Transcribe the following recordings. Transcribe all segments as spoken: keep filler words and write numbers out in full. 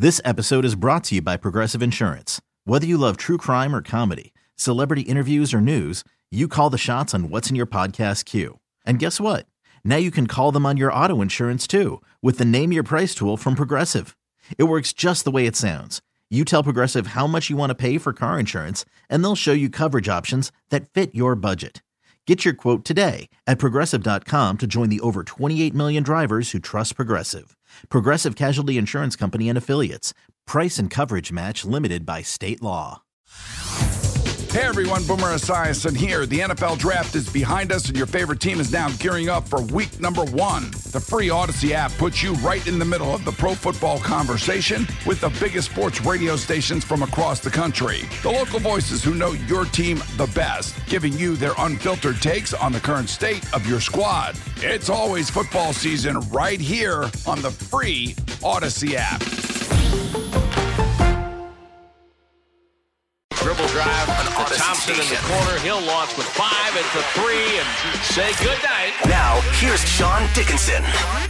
This episode is brought to you by Progressive Insurance. Whether you love true crime or comedy, celebrity interviews or news, you call the shots on what's in your podcast queue. And guess what? Now you can call them on your auto insurance too with the Name Your Price tool from Progressive. It works just the way it sounds. You tell Progressive how much you want to pay for car insurance, and they'll show you coverage options that fit your budget. Get your quote today at Progressive dot com to join the over twenty-eight million drivers who trust Progressive. Progressive Casualty Insurance Company and Affiliates. Price and coverage match limited by state law. Hey everyone, Boomer Esiason here. The N F L Draft is behind us and your favorite team is now gearing up for week number one. The free Odyssey app puts you right in the middle of the pro football conversation with the biggest sports radio stations from across the country. The local voices who know your team the best, giving you their unfiltered takes on the current state of your squad. It's always football season right here on the free Odyssey app. Dribble drive to Thompson in the corner. He'll launch with five. It's a three and say goodnight. Now, here's Sean Dickinson.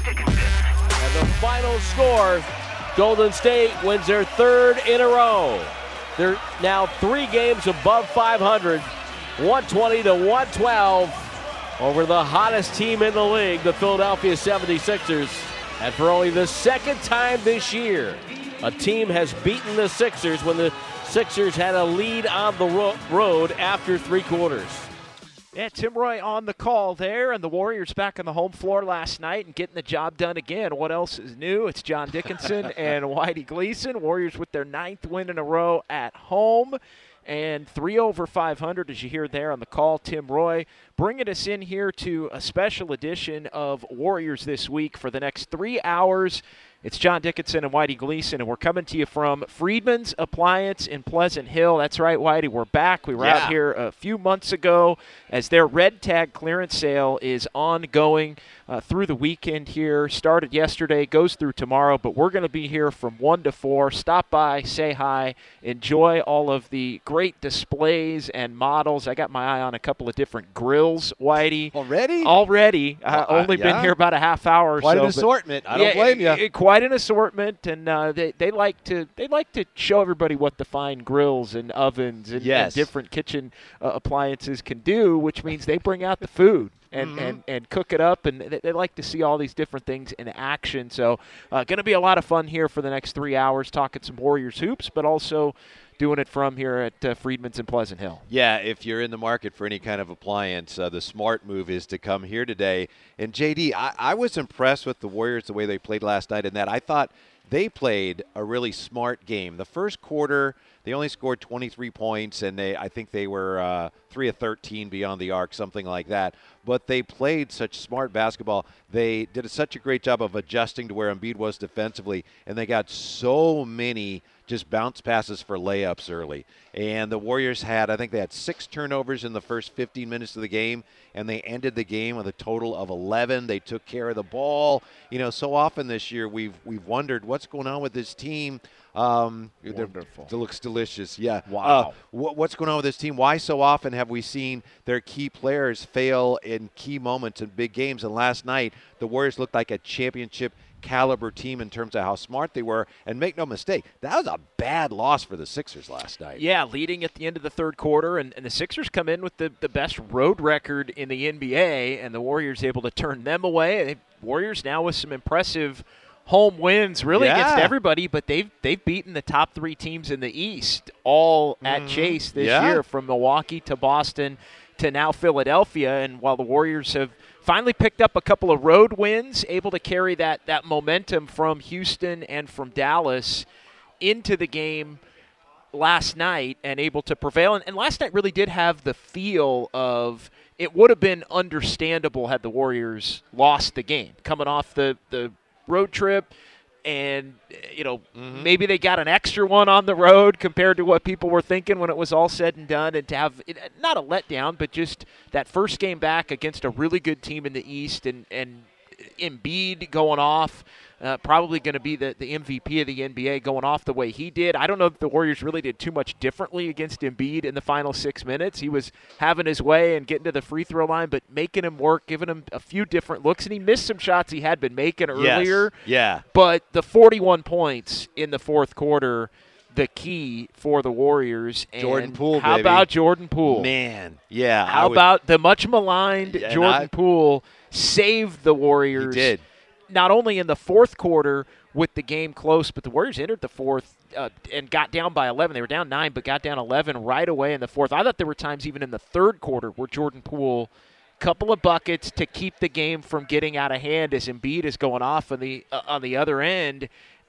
And the final score, Golden State wins their third in a row. They're now three games above five hundred, one twenty to one twelve over the hottest team in the league, the Philadelphia seventy-sixers. And for only the second time this year, a team has beaten the Sixers when the Sixers had a lead on the ro- road after three quarters. Yeah, Tim Roy on the call there, and the Warriors back on the home floor last night and getting the job done again. What else is new? It's John Dickinson and Whitey Gleason. Warriors with their ninth win in a row at home. And three over five hundred, as you hear there on the call. Tim Roy bringing us in here to a special edition of Warriors This Week for the next three hours. It's John Dickinson and Whitey Gleason, and we're coming to you from Friedman's Appliance in Pleasant Hill. That's right, Whitey, we're back. We were yeah. out here a few months ago as their red tag clearance sale is ongoing uh, through the weekend here. Started yesterday, goes through tomorrow, but we're going to be here from one to four. Stop by, say hi, enjoy all of the great displays and models. I got my eye on a couple of different grills, Whitey. Already? Already. I've uh, only uh, yeah. been here about a half hour or Quite so. Quite an assortment. I don't yeah, blame you. It, it, quite an assortment, and uh, they they like to they like to show everybody what the fine grills and ovens and, yes. and different kitchen uh, appliances can do, which means they bring out the food. And, mm-hmm. and, and cook it up, and they, they like to see all these different things in action. So uh, going to be a lot of fun here for the next three hours, talking some Warriors hoops, but also doing it from here at uh, Friedman's in Pleasant Hill. Yeah, if you're in the market for any kind of appliance, uh, the smart move is to come here today. And, J D, I, I was impressed with the Warriors the way they played last night in that I thought they played a really smart game. The first quarter, they only scored twenty-three points, and they I think they were uh, three of thirteen beyond the arc, something like that. But they played such smart basketball. They did such a great job of adjusting to where Embiid was defensively, and they got so many just bounce passes for layups early. And the Warriors had, I think they had six turnovers in the first fifteen minutes of the game, and they ended the game with a total of eleven. They took care of the ball. You know, so often this year we've we've wondered what's going on with this team. Um, Wonderful. It looks delicious. Yeah. Wow. Uh, wh- what's going on with this team? Why so often have we seen their key players fail in key moments in big games? And last night, the Warriors looked like a championship caliber team in terms of how smart they were. And make no mistake, that was a bad loss for the Sixers last night. Yeah, leading at the end of the third quarter, and, and the Sixers come in with the, the best road record in the N B A, and the Warriors able to turn them away. They, Warriors now with some impressive home wins really yeah. against everybody, but they've they've beaten the top three teams in the East all at mm-hmm. Chase this yeah. year, from Milwaukee to Boston to now Philadelphia. And while the Warriors have finally picked up a couple of road wins, able to carry that that momentum from Houston and from Dallas into the game last night and able to prevail. And, and last night really did have the feel of it would have been understandable had the Warriors lost the game, coming off the, the road trip. And, you know, mm-hmm. maybe they got an extra one on the road compared to what people were thinking when it was all said and done. And to have, not a letdown, but just that first game back against a really good team in the East and, and Embiid going off. Uh, probably going to be the, the M V P of the N B A going off the way he did. I don't know if the Warriors really did too much differently against Embiid in the final six minutes. He was having his way and getting to the free throw line, but making him work, giving him a few different looks, and he missed some shots he had been making earlier. Yes. Yeah. But the forty-one points in the fourth quarter, the key for the Warriors. And Jordan Poole, how baby. about Jordan Poole? Man, yeah. How would, about the much maligned Yeah, Jordan I, Poole saved the Warriors? He did. Not only in the fourth quarter with the game close, but the Warriors entered the fourth uh, and got down by eleven. They were down nine, but got down eleven right away in the fourth. I thought there were times even in the third quarter where Jordan Poole, couple of buckets to keep the game from getting out of hand as Embiid is going off on the uh, on the other end,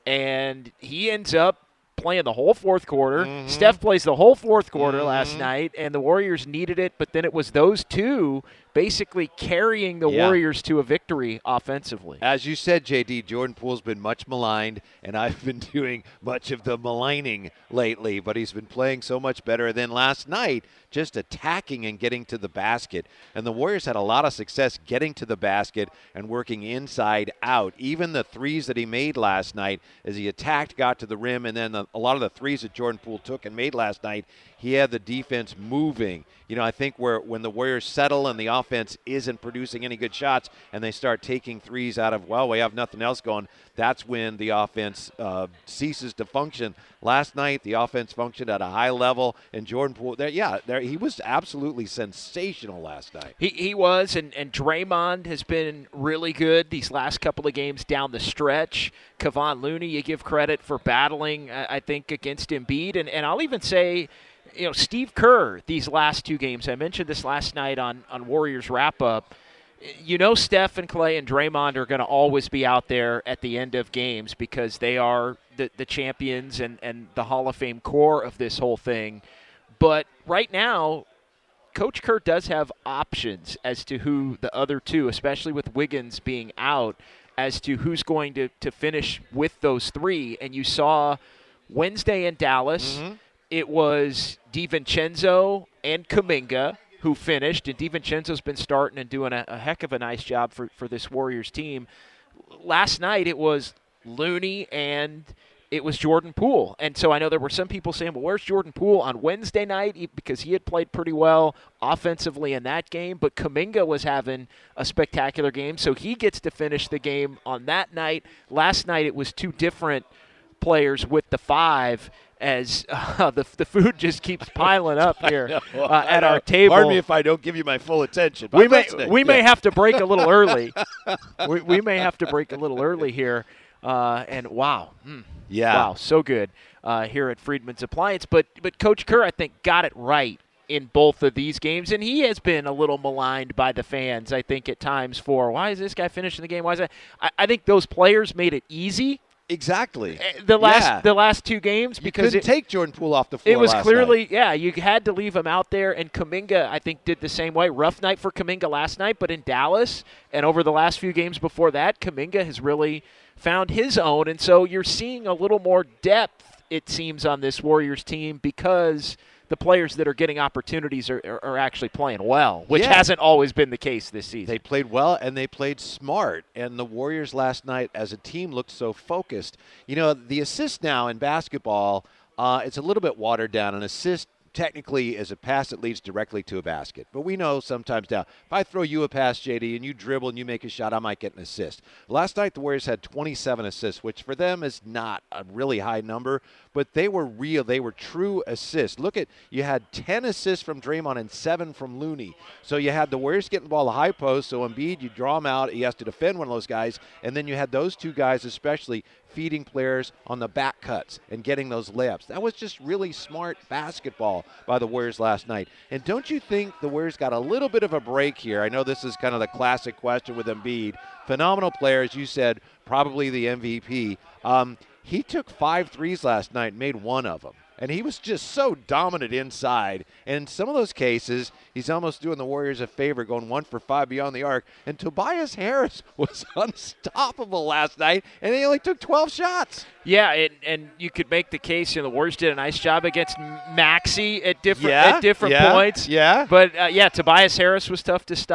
and he ends up playing the whole fourth quarter. Mm-hmm. Steph plays the whole fourth quarter mm-hmm. last night, and the Warriors needed it, but then it was those two basically carrying the yeah. Warriors to a victory offensively. As you said, J D, Jordan Poole's been much maligned, and I've been doing much of the maligning lately, but he's been playing so much better. And then last night, just attacking and getting to the basket. And the Warriors had a lot of success getting to the basket and working inside out. Even the threes that he made last night, as he attacked, got to the rim, and then the, a lot of the threes that Jordan Poole took and made last night, he had the defense moving. You know, I think where when the Warriors settle and the offense isn't producing any good shots and they start taking threes out of, well, we have nothing else going, that's when the offense uh, ceases to function. Last night, the offense functioned at a high level, and Jordan Poole, there, yeah, there, he was absolutely sensational last night. He he was, and, and Draymond has been really good these last couple of games down the stretch. Kevon Looney, you give credit for battling, I, I think, against Embiid. And, and I'll even say, you know, Steve Kerr, these last two games, I mentioned this last night on, on Warriors Wrap-Up, you know Steph and Clay and Draymond are going to always be out there at the end of games because they are the, the champions and, and the Hall of Fame core of this whole thing. But right now, Coach Kerr does have options as to who the other two, especially with Wiggins being out, as to who's going to, to finish with those three. And you saw Wednesday in Dallas, mm-hmm. it was DiVincenzo and Kuminga who finished, and DiVincenzo's been starting and doing a, a heck of a nice job for, for this Warriors team. Last night it was Looney and it was Jordan Poole. And so I know there were some people saying, well, where's Jordan Poole on Wednesday night? Because he had played pretty well offensively in that game, but Kuminga was having a spectacular game, so he gets to finish the game on that night. Last night it was two different players with the five, as uh, the the food just keeps piling up here uh, at our table. Pardon me if I don't give you my full attention. We may we yeah. may have to break a little early. we, we may have to break a little early here. Uh, and wow, mm, yeah, wow, so good uh, here at Freedman's Appliance. But but Coach Kerr, I think, got it right in both of these games, and he has been a little maligned by the fans, I think, at times for why is this guy finishing the game? Why is that? I, I think those players made it easy. Exactly. The last yeah. the last two games you because couldn't it, take Jordan Poole off the floor. It was last clearly night. yeah, you had to leave him out there, and Kuminga I think did the same way. Rough night for Kuminga last night, but in Dallas and over the last few games before that, Kuminga has really found his own, and so you're seeing a little more depth, it seems, on this Warriors team because the players that are getting opportunities are, are, are actually playing well, which yeah. hasn't always been the case this season. They played well, and they played smart. And the Warriors last night as a team looked so focused. You know, the assist now in basketball, uh, it's a little bit watered down. An assist technically is a pass that leads directly to a basket. But we know sometimes now, if I throw you a pass, J D, and you dribble and you make a shot, I might get an assist. Last night, the Warriors had twenty-seven assists, which for them is not a really high number, but they were real. They were true assists. Look at, you had ten assists from Draymond and seven from Looney. So you had the Warriors getting the ball to high post, so Embiid, you draw him out, he has to defend one of those guys, and then you had those two guys especially feeding players on the back cuts and getting those layups. That was just really smart basketball by the Warriors last night. And don't you think the Warriors got a little bit of a break here? I know this is kind of the classic question with Embiid. Phenomenal player, as you said, probably the M V P. Um, he took five threes last night and made one of them. And he was just so dominant inside. And in some of those cases, he's almost doing the Warriors a favor, going one for five beyond the arc. And Tobias Harris was unstoppable last night, and he only took twelve shots. Yeah, and, and you could make the case, you know, the Warriors did a nice job against Maxey at different yeah, at different yeah, points. Yeah. But, uh, yeah, Tobias Harris was tough to stop.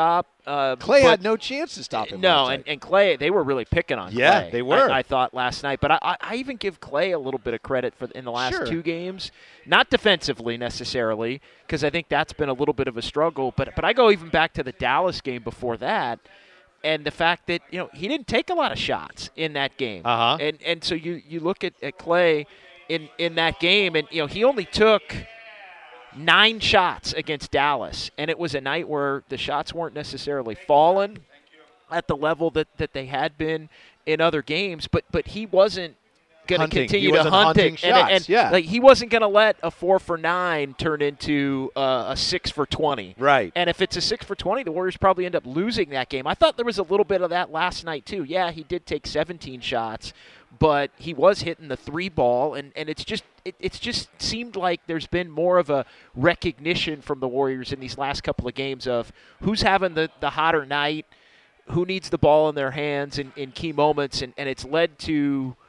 Uh, Clay but, had no chance to stop him. No, last and, night. and Clay, they were really picking on Yeah, Clay. they were. I, I thought last night. But I, I, I even give Clay a little bit of credit for in the last Sure. two games. Not defensively necessarily, because I think that's been a little bit of a struggle. But but I go even back to the Dallas game before that. And the fact that, you know, he didn't take a lot of shots in that game. Uh-huh. And and so you, you look at, at Clay in, in that game, and, you know, he only took nine shots against Dallas. And it was a night where the shots weren't necessarily falling at the level that, that they had been in other games. But but he wasn't going to Hunting. continue He to wasn't hunt hunting it. shots, and and yeah. like, he wasn't going to let a four for nine turn into uh, a six for twenty. Right. And if it's a six for twenty, the Warriors probably end up losing that game. I thought there was a little bit of that last night, too. Yeah, he did take seventeen shots, but he was hitting the three ball, and, and it's just it, it's just seemed like there's been more of a recognition from the Warriors in these last couple of games of who's having the, the hotter night, who needs the ball in their hands in, in key moments, and, and it's led to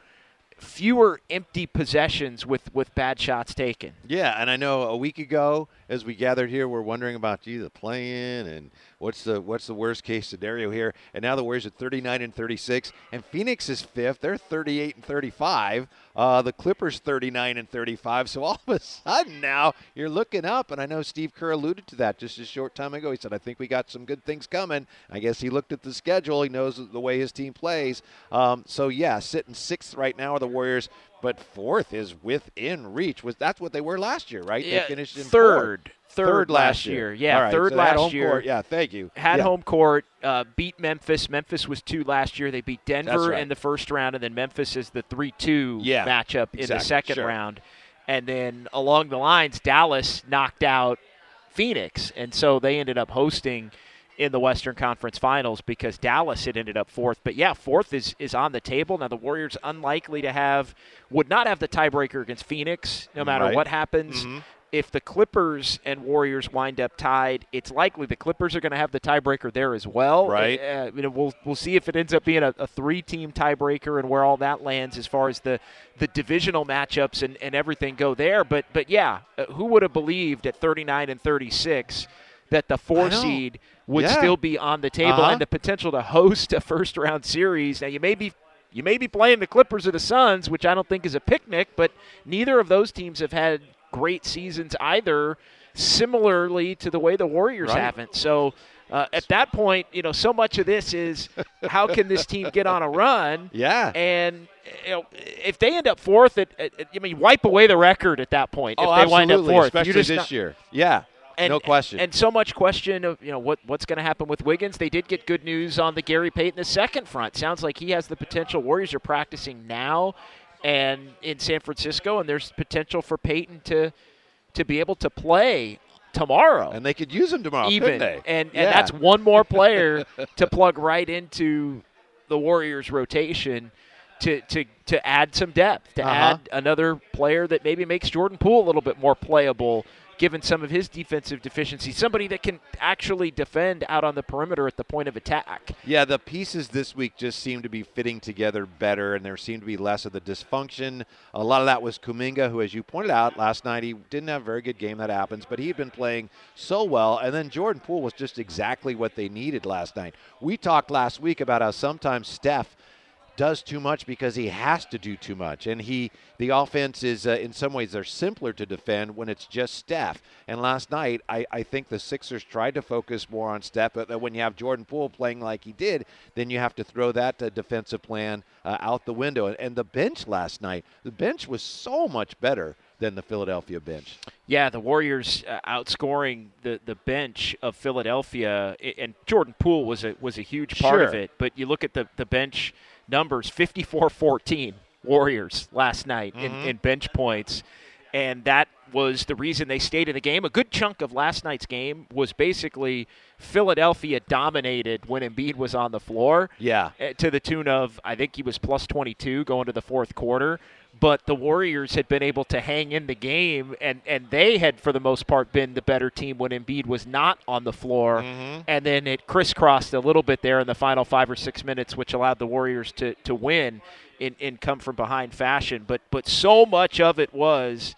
fewer empty possessions with, with bad shots taken. Yeah, and I know a week ago, as we gathered here, we're wondering about gee, the play-in and what's the what's the worst case scenario here. And now the Warriors are thirty-nine and thirty-six, and Phoenix is fifth. They're thirty-eight and thirty-five. Uh, the Clippers thirty-nine and thirty-five. So all of a sudden now you're looking up, and I know Steve Kerr alluded to that just a short time ago. He said, "I think we got some good things coming." I guess he looked at the schedule. He knows the way his team plays. Um, so yeah, sitting sixth right now are the Warriors. But fourth is within reach. Was that's what they were last year, right? Yeah, they finished in third, fourth. third, third last last year. year. Yeah, All right, third so they had last home year. court. Yeah, thank you. Had yeah. home court, uh, beat Memphis. Memphis was two last year. They beat Denver right. in the first round, and then Memphis is the three two Yeah, matchup in exactly, the second sure. round. And then along the lines, Dallas knocked out Phoenix, and so they ended up hosting in the Western Conference Finals because Dallas had ended up fourth. But, yeah, fourth is, is on the table. Now, the Warriors unlikely to have – would not have the tiebreaker against Phoenix no matter Right. what happens. Mhm. If the Clippers and Warriors wind up tied, it's likely the Clippers are going to have the tiebreaker there as well. Right. Uh, you know, we'll we'll see if it ends up being a, a three-team tiebreaker and where all that lands as far as the, the divisional matchups and, and everything go there. But but yeah, uh, who would have believed at thirty-nine and thirty-six that the four I know. seed would Yeah. still be on the table Uh-huh. and the potential to host a first-round series? Now you may be. You may be playing the Clippers or the Suns, which I don't think is a picnic, but neither of those teams have had great seasons either, similarly to the way the Warriors Right. haven't. So uh, at that point, you know, so much of this is how can this team get on a run? Yeah. And you know, if they end up fourth, it, it, it, I mean, wipe away the record at that point. Oh, if they wind up absolutely, fourth, especially you just this not, year. Yeah. and, no question. And so much question of, you know, what what's going to happen with Wiggins. They did get good news on the Gary Payton the second front. Sounds like he has the potential. Warriors are practicing now and in San Francisco, and there's potential for Payton to to be able to play tomorrow. And they could use him tomorrow, even. couldn't they? And, and Yeah. that's one more player to plug right into the Warriors' rotation to, to, to add some depth, to Uh-huh. add another player that maybe makes Jordan Poole a little bit more playable given some of his defensive deficiencies, somebody that can actually defend out on the perimeter at the point of attack. Yeah, the pieces this week just seem to be fitting together better, and there seemed to be less of the dysfunction. A lot of that was Kuminga, who, as you pointed out last night, he didn't have a very good game. That happens, but he had been playing so well. And then Jordan Poole was just exactly what they needed last night. We talked last week about how sometimes Steph does too much because he has to do too much, and he the offense is uh, in some ways they're simpler to defend when it's just Steph. And last night I, I think the Sixers tried to focus more on Steph, but when you have Jordan Poole playing like he did, then you have to throw that uh, defensive plan uh, out the window. And, and the bench last night, the bench was so much better than the Philadelphia bench. Yeah, the Warriors uh, outscoring the, the bench of Philadelphia, and Jordan Poole was a was a huge part of Sure. it. But you look at the, the bench numbers, fifty-four fourteen Warriors last night Mm-hmm. in, in bench points, and that was the reason they stayed in the game. A good chunk of last night's game was basically Philadelphia dominated when Embiid was on the floor. Yeah. uh, To the tune of, I think he was plus twenty-two going to the fourth quarter. But the Warriors had been able to hang in the game, and, and they had, for the most part, been the better team when Embiid was not on the floor. Mm-hmm. And then it crisscrossed a little bit there in the final five or six minutes, which allowed the Warriors to, to win in, in come-from-behind fashion. But but so much of it was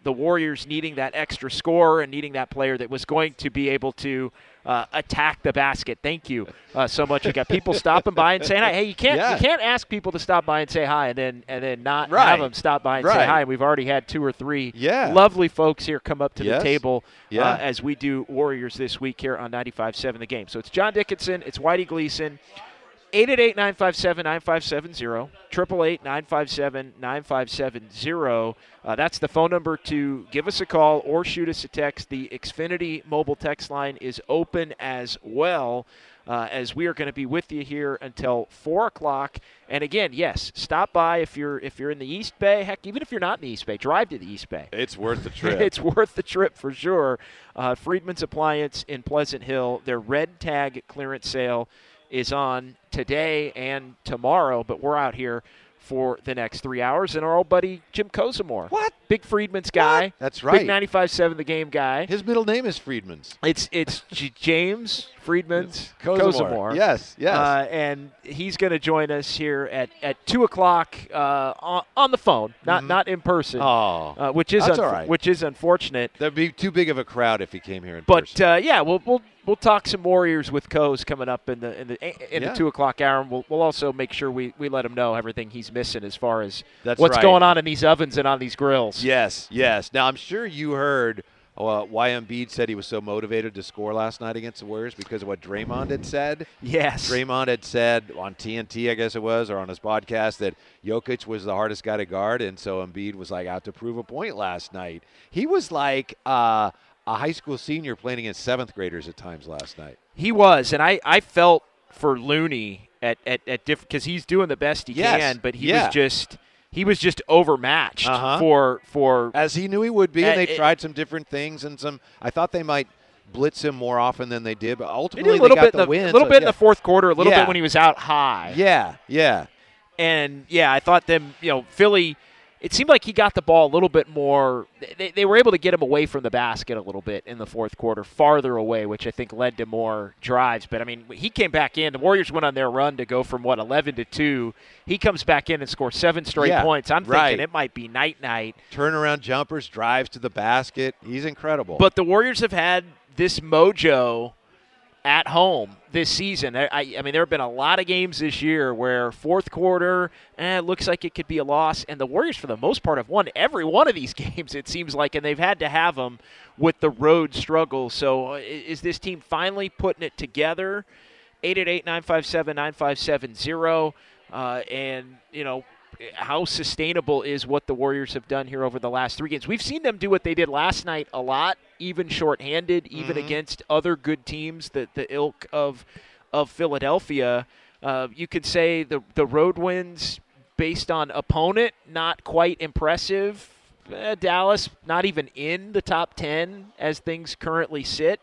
the Warriors needing that extra score and needing that player that was going to be able to uh, attack the basket. Thank you uh, so much. You got people stopping by and saying hi. Hey, you can't yeah. you can't ask people to stop by and say hi and then and then not right. have them stop by and right. say hi. We've already had two or three yeah. lovely folks here come up to yes. the table yeah. uh, as we do Warriors this week here on ninety-five point seven The Game. So it's John Dickinson, it's Whitey Gleason. eight eight eight, nine five seven, nine five seven zero, eight eight eight, nine five seven, nine five seven zero. Uh, that's the phone number to give us a call or shoot us a text. The Xfinity mobile text line is open as well, uh, as we are going to be with you here until four o'clock. And again, yes, stop by if you're if you're in the East Bay. Heck, even if you're not in the East Bay, drive to the East Bay. It's worth the trip. It's worth the trip for sure. Uh, Friedman's Appliance in Pleasant Hill, their red tag clearance sale is on today and tomorrow, but we're out here for the next three hours. And our old buddy Jim Kozimor. What? Big Friedman's guy. What? That's right. Big ninety-five point seven The Game guy. His middle name is Friedman's. It's it's J- James Friedman's Kozimor. Kozimor. Yes, yes. Uh, and he's going to join us here at, at two o'clock uh, on, on the phone, not mm-hmm. not in person, oh, uh, which is that's unf- all right. which is unfortunate. That'd be too big of a crowd if he came here in But person. uh, yeah, we'll we'll we'll talk some Warriors with Coz coming up in the in the in Yeah. the two o'clock hour, and we'll we'll also make sure we, we let him know everything he's missing as far as That's what's right. going on in these ovens and on these grills. Yes, yes. Now, I'm sure you heard uh, why Embiid said he was so motivated to score last night against the Warriors because of what Draymond had said. Yes. Draymond had said on T N T, I guess it was, or on his podcast, that Jokic was the hardest guy to guard, and so Embiid was like out to prove a point last night. He was like uh, a high school senior playing against seventh graders at times last night. He was, and I, I felt for Looney at at, at different because he's doing the best he Yes. can, but he Yeah. was just he was just overmatched Uh-huh. for for As he knew he would be, and Uh, they it- tried some different things and some. I thought they might blitz him more often than they did, but they ultimately did a little got bit the in the, win. a little so, bit in yeah. the fourth quarter, a little Yeah. bit when he was out high. Yeah, yeah. And, yeah, I thought them, you know, Philly, it seemed like he got the ball a little bit more. They, they were able to get him away from the basket a little bit in the fourth quarter, farther away, which I think led to more drives. But, I mean, he came back in. The Warriors went on their run to go from, what, eleven to two. He comes back in and scores seven straight Yeah, points. I'm right. thinking it might be night-night. Turnaround jumpers, drives to the basket. He's incredible. But the Warriors have had this mojo at home this season. I, I, I mean, there have been a lot of games this year where fourth quarter, eh, it looks like it could be a loss, and the Warriors, for the most part, have won every one of these games, it seems like, and they've had to have them with the road struggle. So uh, is this team finally putting it together? eight eight eight, nine five seven, nine five seven zero, uh, and, you know, how sustainable is what the Warriors have done here over the last three games? We've seen them do what they did last night a lot, even shorthanded, even Mm-hmm. against other good teams, the the ilk of of Philadelphia. Uh, you could say the the road wins based on opponent, not quite impressive. Uh, Dallas, not even in the top ten as things currently sit,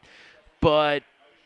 but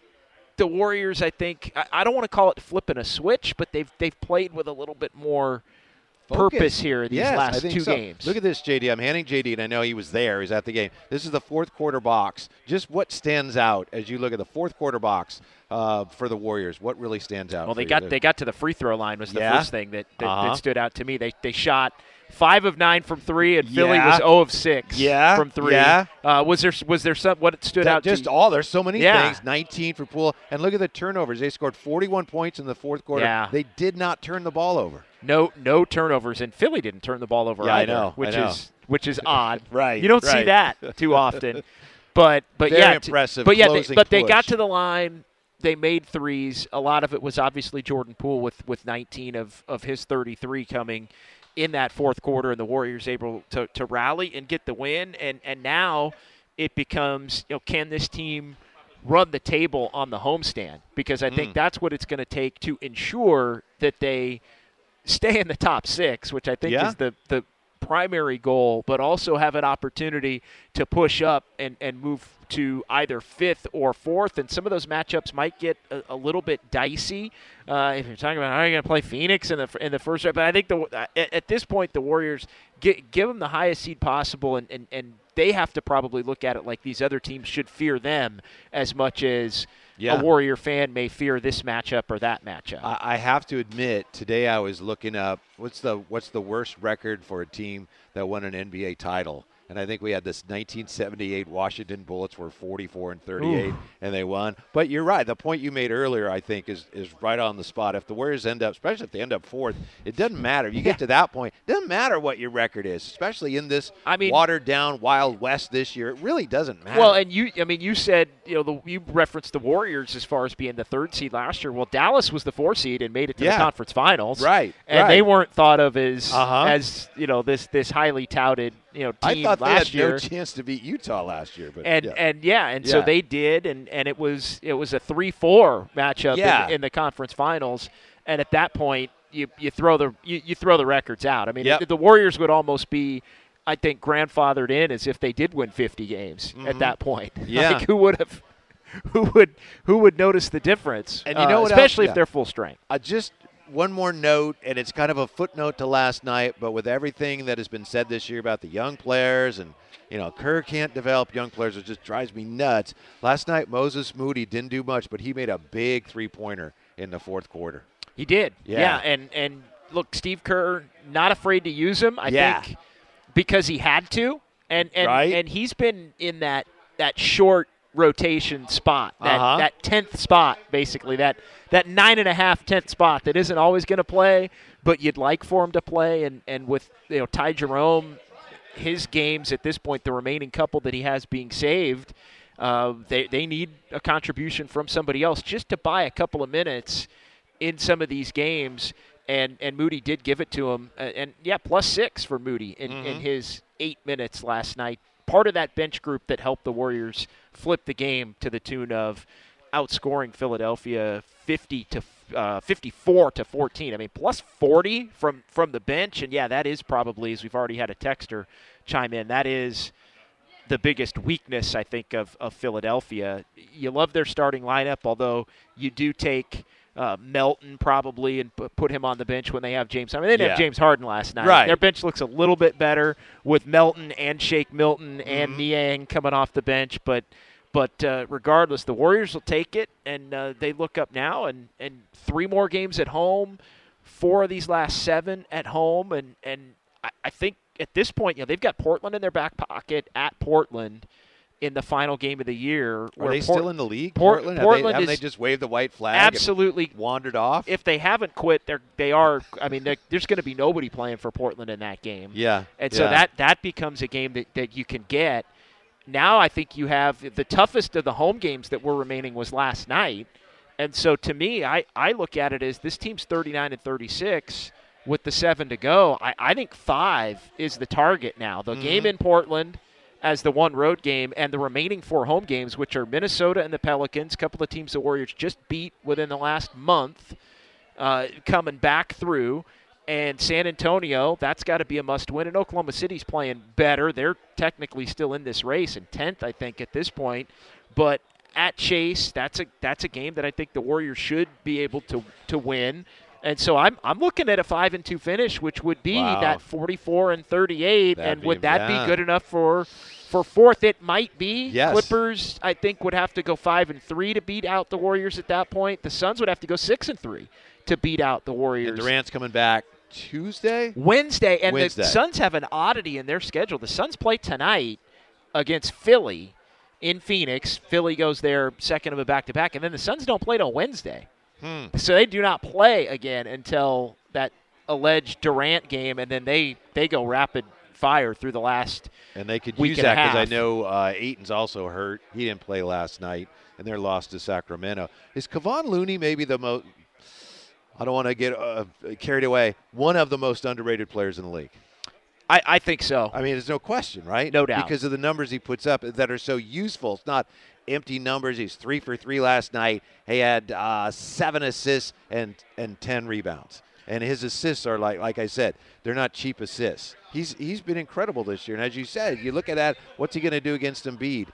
the Warriors, I think, I, I don't want to call it flipping a switch, but they've they've played with a little bit more Focus. purpose here in these Yes, I last think two so. games. Look at this, J D. I'm handing J D, and I know he was there. He's at the game. This is the fourth quarter box. Just what stands out as you look at the fourth quarter box uh, for the Warriors? What really stands out? Well, for they you? got they got to the free throw line was the Yeah? first thing that, that, Uh-huh. that stood out to me. They they shot five of nine from three, and Philly Yeah. was zero of six Yeah, from three. yeah. Uh, was there was there some what stood That- out just to all. There's so many Yeah. things. nineteen for Poole, and look at the turnovers. They scored forty-one points in the fourth quarter. Yeah. They did not turn the ball over. No, no turnovers, and Philly didn't turn the ball over Yeah, I either, know, I which know. is which is odd. Right, you don't see right. that too often. But but Very yeah, t- impressive But yeah, they, closing but they got push. to the line. They made threes. A lot of it was obviously Jordan Poole with with nineteen of of his thirty-three coming in that fourth quarter, and the Warriors able to to rally and get the win. And and now it becomes, you know, can this team run the table on the homestand? Because I think Mm. that's what it's going to take to ensure that they stay in the top six, which I think Yeah. is the, the primary goal, but also have an opportunity to push up and, and move to either fifth or fourth. And some of those matchups might get a, a little bit dicey. Uh, if you're talking about how are you going to play Phoenix in the in the first round, but I think the at, at this point the Warriors get, give them the highest seed possible, and, and, and they have to probably look at it like these other teams should fear them as much as Yeah. a Warrior fan may fear this matchup or that matchup. I, I have to admit, today I was looking up what's the what's the worst record for a team that won an N B A title, And I think we had this nineteen seventy-eight Washington Bullets were forty-four and thirty-eight, Ooh. And they won. But you're right. The point you made earlier, I think, is is right on the spot. If the Warriors end up, especially if they end up fourth, it doesn't matter. You get to that point, it doesn't matter what your record is, especially in this I mean, watered-down Wild West this year. It really doesn't matter. Well, and you, I mean, you said, you know, the, you referenced the Warriors as far as being the third seed last year. Well, Dallas was the four seed and made it to yeah. the conference finals, right? And right. they weren't thought of as uh-huh. as you know this this highly touted you know team I thought last they had year. no chance to beat Utah last year, but and yeah. and yeah, and yeah. so they did, and, and it was it was a three four matchup yeah. in, in the conference finals, and at that point you you throw the you, you throw the records out. I mean, yep. the, the Warriors would almost be, I think, grandfathered in as if they did win fifty games mm-hmm. at that point. Yeah, like who would have, who would who would notice the difference? And you know uh, what especially else? if Yeah. they're full strength. I just. One more note, and it's kind of a footnote to last night, but with everything that has been said this year about the young players and, you know, Kerr can't develop young players. It just drives me nuts. Last night, Moses Moody didn't do much, but he made a big three-pointer in the fourth quarter. He did. Yeah. yeah and, and, look, Steve Kerr, not afraid to use him, I yeah. think, because he had to. And and, right? and he's been in that, that short rotation spot, that, uh-huh. that tenth spot, basically, that that nine and a half tenth spot that isn't always going to play, but you'd like for him to play. And, and with you know Ty Jerome, his games at this point, the remaining couple that he has being saved, uh, they they need a contribution from somebody else just to buy a couple of minutes in some of these games. And and Moody did give it to him, and, and yeah, plus six for Moody in, mm-hmm. in his eight minutes last night. Part of that bench group that helped the Warriors flip the game to the tune of outscoring Philadelphia fifty to uh, fifty-four to fourteen. I mean, plus forty from, from the bench, and yeah, that is probably, as we've already had a texter chime in, that is the biggest weakness, I think, of, of Philadelphia. You love their starting lineup, although you do take uh, Melton probably and p- put him on the bench when they have James Harden. They didn't yeah. have James Harden last night. Right. Their bench looks a little bit better with Melton and Shake Milton mm-hmm. and Niang coming off the bench, but But uh, regardless, the Warriors will take it, and uh, they look up now, and, and three more games at home, four of these last seven at home, and, and I, I think at this point, you know, they've got Portland in their back pocket at Portland in the final game of the year. Are they Port- still in the league, Port- Portland? Portland have they, haven't is they just waved the white flag absolutely and wandered off? If they haven't quit, they're, they are – I mean, there's going to be nobody playing for Portland in that game. Yeah. And so yeah. that, that becomes a game that, that you can get. Now I think you have the toughest of the home games that were remaining was last night. And so to me, I, I look at it as this team's thirty-nine and thirty-six with the seven to go. I, I think five is the target now. The mm-hmm. game in Portland as the one road game and the remaining four home games, which are Minnesota and the Pelicans, a couple of teams the Warriors just beat within the last month, uh, coming back through. And San Antonio, that's got to be a must-win. And Oklahoma City's playing better. They're technically still in this race, in tenth, I think, at this point. But at Chase, that's a that's a game that I think the Warriors should be able to to win. And so I'm I'm looking at a five and two finish, which would be wow. that forty-four and thirty-eight. That'd and be, would that yeah. be good enough for for fourth? It might be. Yes. Clippers, I think, would have to go five and three to beat out the Warriors at that point. The Suns would have to go six and three to beat out the Warriors. And Durant's coming back Tuesday? Wednesday. And Wednesday. the Suns have an oddity in their schedule. The Suns play tonight against Philly in Phoenix. Philly goes there second of a back-to-back. And then the Suns don't play till Wednesday. Hmm. So they do not play again until that alleged Durant game, and then they, they go rapid fire through the last And they could week use and a that because I half. know uh, Ayton's also hurt. He didn't play last night, and they're lost to Sacramento. Is Kevon Looney maybe the most – I don't want to get uh, carried away. One of the most underrated players in the league. I, I think so. I mean, there's no question, right? No doubt. Because of the numbers he puts up that are so useful. It's not empty numbers. He's three for three last night. He had uh, seven assists and and ten rebounds. And his assists are like, like I said, they're not cheap assists. He's he's been incredible this year. And as you said, you look at that. What's he going to do against Embiid?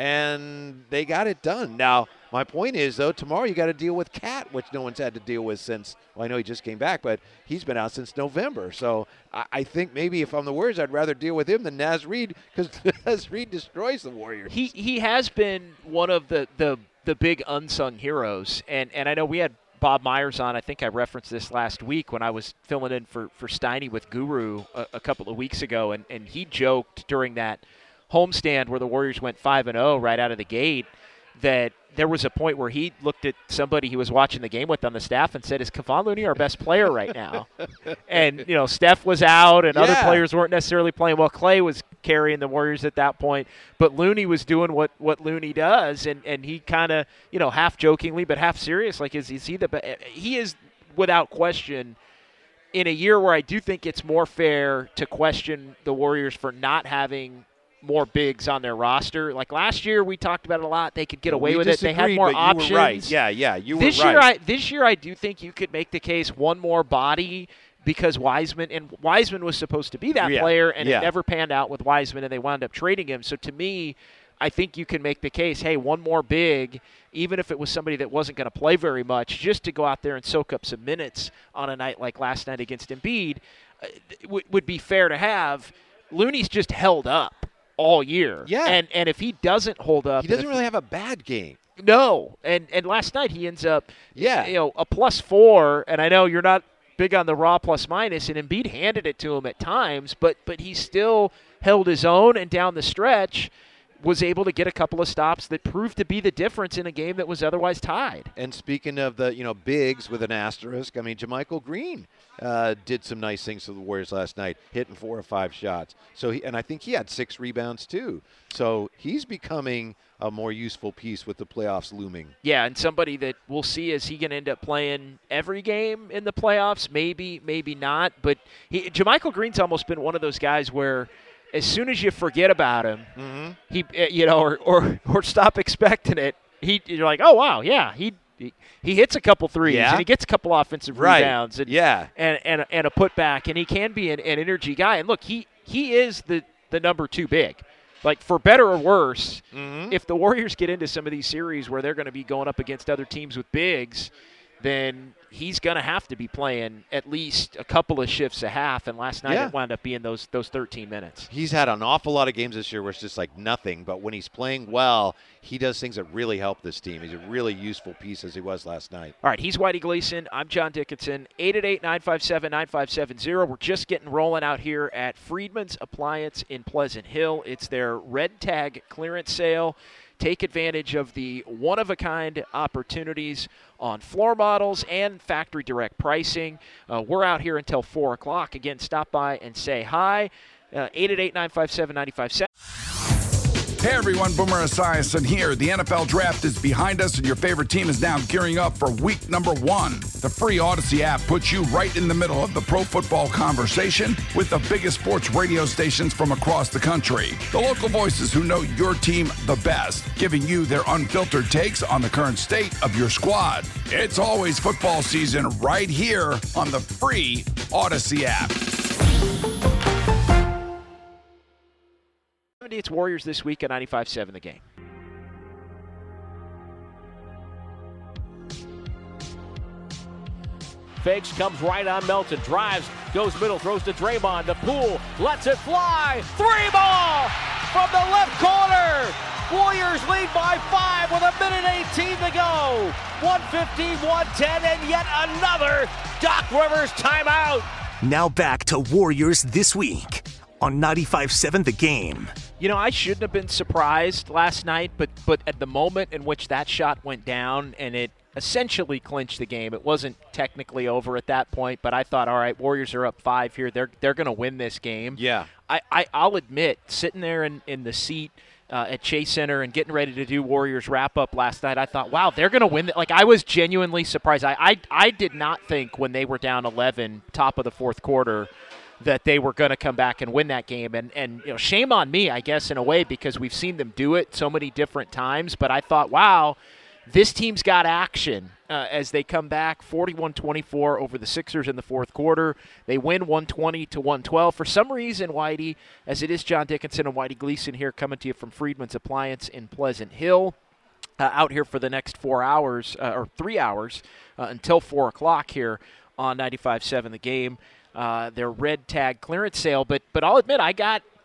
And they got it done. Now, my point is, though, tomorrow you got to deal with Cat, which no one's had to deal with since, well, I know he just came back, but he's been out since November. So I, I think maybe if I'm the Warriors, I'd rather deal with him than Naz Reid because Naz Reid destroys the Warriors. He he has been one of the, the, the big unsung heroes. And, and I know we had Bob Myers on. I think I referenced this last week when I was filling in for, for Steiny with Guru a, a couple of weeks ago, and, and he joked during that homestand where the Warriors went five and oh right out of the gate that there was a point where he looked at somebody he was watching the game with on the staff and said, is Kevon Looney our best player right now? And, you know, Steph was out and yeah. other players weren't necessarily playing well. Clay was carrying the Warriors at that point, but Looney was doing what, what Looney does, and, and he kind of, you know, half jokingly but half serious, like, is, is he the best? He is, without question, in a year where I do think it's more fair to question the Warriors for not having more bigs on their roster. Like last year, we talked about it a lot. They could get away we with it. They had more but options. You were right. Yeah, yeah, you this were right. Year, I, this year, I do think you could make the case one more body because Wiseman, and Wiseman was supposed to be that yeah. player, and yeah. it never panned out with Wiseman, and they wound up trading him. So to me, I think you can make the case, hey, one more big, even if it was somebody that wasn't going to play very much, just to go out there and soak up some minutes on a night like last night against Embiid, uh, w- would be fair to have. Looney's just held up all year. Yeah. And and if he doesn't hold up. He doesn't really have a bad game. No. And and last night he ends up, yeah. you know, a plus four. And I know you're not big on the raw plus minus, and Embiid handed it to him at times, but but he still held his own, and down the stretch was able to get a couple of stops that proved to be the difference in a game that was otherwise tied. And speaking of the, you know, bigs with an asterisk, I mean, JaMychal Green uh, did some nice things for the Warriors last night, hitting four or five shots. So, he, and I think he had six rebounds too. So he's becoming a more useful piece with the playoffs looming. Yeah, and somebody that we'll see, is he going to end up playing every game in the playoffs? Maybe, maybe not. But he, JaMychal Green's almost been one of those guys where as soon as you forget about him, mm-hmm. he, you know, or, or or stop expecting it, he you're like, oh wow, yeah, he he, he hits a couple threes yeah. and he gets a couple offensive right. rebounds and yeah, and and and a putback, and he can be an, an energy guy. And look, he he is the the number two big. Like, for better or worse, mm-hmm. if the Warriors get into some of these series where they're going to be going up against other teams with bigs, then he's going to have to be playing at least a couple of shifts a half, and last night yeah. it wound up being those those thirteen minutes. He's had an awful lot of games this year where it's just like nothing, but when he's playing well, he does things that really help this team. He's a really useful piece as he was last night. All right, he's Whitey Gleason. I'm John Dickinson. eight eight eight, nine five seven, nine five seven zero. We're just getting rolling out here at Friedman's Appliance in Pleasant Hill. It's their red tag clearance sale. Take advantage of the one-of-a-kind opportunities on floor models and factory direct pricing. Uh, we're out here until four o'clock. Again, stop by and say hi. Uh, eight eight eight, nine five seven, nine five seven. Hey everyone, Boomer Esiason here. The N F L Draft is behind us, and your favorite team is now gearing up for week number one. The free Odyssey app puts you right in the middle of the pro football conversation with the biggest sports radio stations from across the country. The local voices who know your team the best, giving you their unfiltered takes on the current state of your squad. It's always football season right here on the free Odyssey app. It's Warriors this week at ninety-five seven The Game. Fakes, comes right on Melton, drives, goes middle, throws to Draymond. The Poole lets it fly. Three ball from the left corner. Warriors lead by five with a minute eighteen to go. one fifteen, one ten, and yet another Doc Rivers timeout. Now back to Warriors This Week on ninety-five seven The Game. You know, I shouldn't have been surprised last night, but but at the moment in which that shot went down and it essentially clinched the game, it wasn't technically over at that point, but I thought, all right, Warriors are up five here. They're they're going to win this game. Yeah. I, I, I'll admit, sitting there in, in the seat uh, at Chase Center and getting ready to do Warriors wrap-up last night, I thought, wow, they're going to win. Like, I was genuinely surprised. I, I, I did not think when they were down eleven, top of the fourth quarter, that they were going to come back and win that game. And, and you know, shame on me, I guess, in a way, because we've seen them do it so many different times. But I thought, wow, this team's got action uh, as they come back forty-one twenty-four over the Sixers in the fourth quarter. They win one twenty to one twelve. For some reason, Whitey, as it is John Dickinson and Whitey Gleason here coming to you from Friedman's Appliance in Pleasant Hill, uh, out here for the next four hours, uh, or three hours, uh, until four o'clock here on ninety-five seven The Game. Uh, their red tag clearance sale, but but I'll admit I got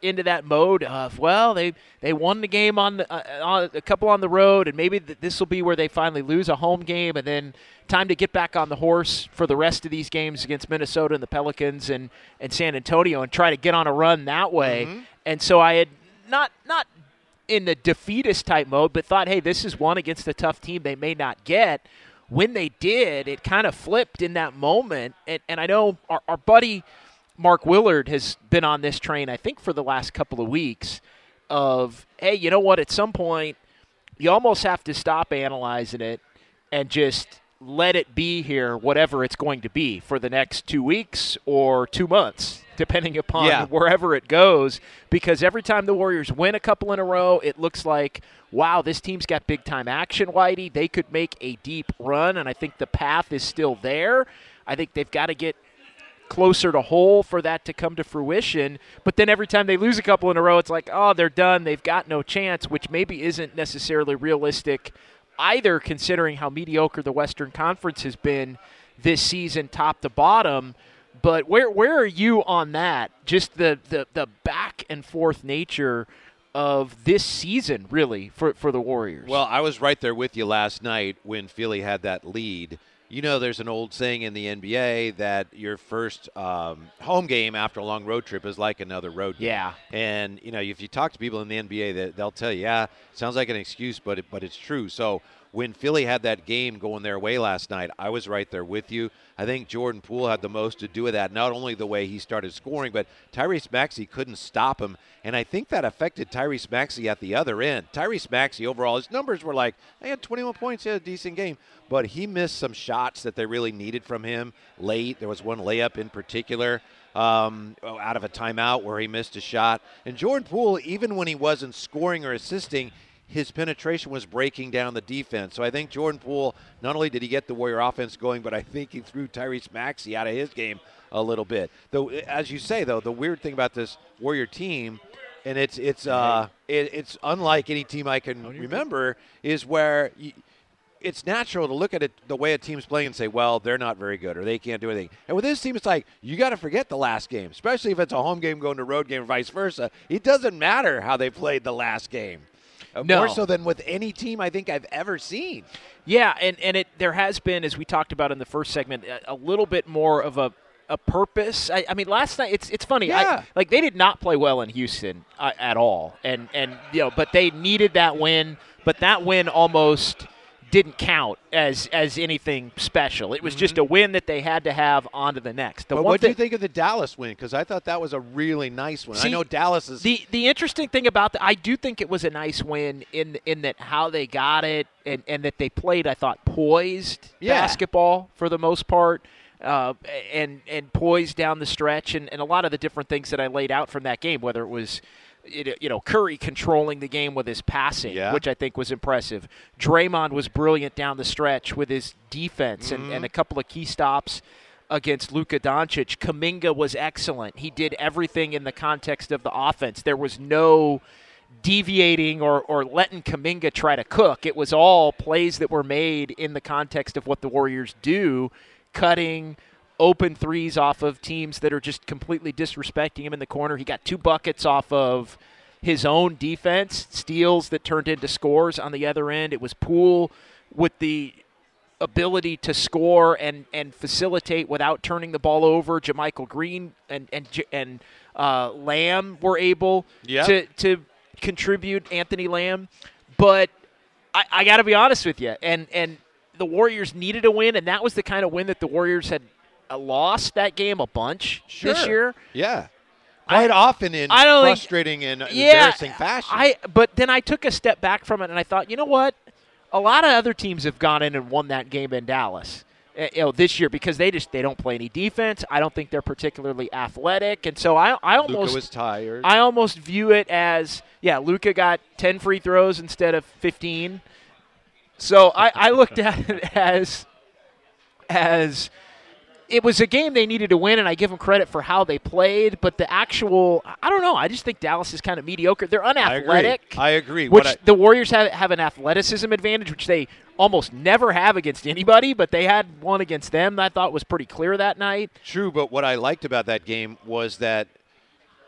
into that mode of, well, they, they won the game on, the, uh, on a couple on the road, and maybe th- this will be where they finally lose a home game, and then time to get back on the horse for the rest of these games against Minnesota and the Pelicans and, and San Antonio and try to get on a run that way. Mm-hmm. And so I had not not in the defeatist type mode, but thought, hey, this is one against a tough team they may not get. When they did, it kind of flipped in that moment. And, and I know our, our buddy Mark Willard has been on this train, I think, for the last couple of weeks of, hey, you know what, at some point you almost have to stop analyzing it and just let it be here, whatever it's going to be for the next two weeks or two months, depending upon yeah. wherever it goes. Because every time the Warriors win a couple in a row, it looks like, wow, this team's got big-time action, Whitey. They could make a deep run, and I think the path is still there. I think they've got to get closer to whole for that to come to fruition. But then every time they lose a couple in a row, it's like, oh, they're done. They've got no chance, which maybe isn't necessarily realistic either, considering how mediocre the Western Conference has been this season, top to bottom. But where where are you on that? Just the, the, the back and forth nature of this season, really, for, for the Warriors. Well, I was right there with you last night when Philly had that lead. You know, there's an old saying in the N B A that your first um, home game after a long road trip is like another road game. Yeah. And, you know, if you talk to people in the N B A, that they'll tell you, yeah, it sounds like an excuse, but it, but it's true. So when Philly had that game going their way last night, I was right there with you. I think Jordan Poole had the most to do with that, not only the way he started scoring, but Tyrese Maxey couldn't stop him. And I think that affected Tyrese Maxey at the other end. Tyrese Maxey, overall, his numbers were like, he had twenty-one points, he had a decent game. But he missed some shots that they really needed from him late. There was one layup in particular um, out of a timeout where he missed a shot. And Jordan Poole, even when he wasn't scoring or assisting, his penetration was breaking down the defense. So I think Jordan Poole, not only did he get the Warrior offense going, but I think he threw Tyrese Maxey out of his game a little bit. Though, as you say, though, the weird thing about this Warrior team, and it's it's uh it, it's unlike any team I can remember, is where you, it's natural to look at it the way a team's playing and say, well, they're not very good or they can't do anything. And with this team, it's like you got to forget the last game, especially if it's a home game going to road game or vice versa. It doesn't matter how they played the last game. No. More so than with any team I think I've ever seen. Yeah, and, and it there has been, as we talked about in the first segment, a, a little bit more of a, a purpose. I, I mean, last night, it's it's funny. Yeah. I, like, they did not play well in Houston uh, at all. And, and, you know, but they needed that win. But that win almost didn't count as as anything special. It was mm-hmm. just a win that they had to have on to the next. The but one what do you thing, think of the Dallas win? Because I thought that was a really nice one. See, I know Dallas is the the interesting thing about that. I do think it was a nice win in in that how they got it and, and that they played, I thought, poised yeah. basketball for the most part. Uh, and and poised down the stretch, and, and a lot of the different things that I laid out from that game, whether it was you know, Curry controlling the game with his passing, yeah. which I think was impressive. Draymond was brilliant down the stretch with his defense mm-hmm. and, and a couple of key stops against Luka Doncic. Kuminga was excellent. He did everything in the context of the offense. There was no deviating or, or letting Kuminga try to cook. It was all plays that were made in the context of what the Warriors do, cutting open threes off of teams that are just completely disrespecting him in the corner. He got two buckets off of his own defense, steals that turned into scores on the other end. It was Poole with the ability to score and, and facilitate without turning the ball over. JaMychal Green and and and uh, Lamb were able yep. to to contribute. Anthony Lamb, but I, I got to be honest with you, and and the Warriors needed a win, and that was the kind of win that the Warriors had lost that game a bunch sure. this year. Yeah. Quite I, often in I don't frustrating think, and yeah, embarrassing fashion. I but then I took a step back from it and I thought, you know what? A lot of other teams have gone in and won that game in Dallas. Uh, you know, this year because they just they don't play any defense. I don't think they're particularly athletic, and so I I almost Luka was tired. I almost view it as yeah, Luka got ten free throws instead of fifteen. So I, I looked at it as as it was a game they needed to win, and I give them credit for how they played. But the actual, I don't know. I just think Dallas is kind of mediocre. They're unathletic. I agree. I agree. Which I, the Warriors have, have an athleticism advantage, which they almost never have against anybody, but they had one against them that I thought was pretty clear that night. True, but what I liked about that game was that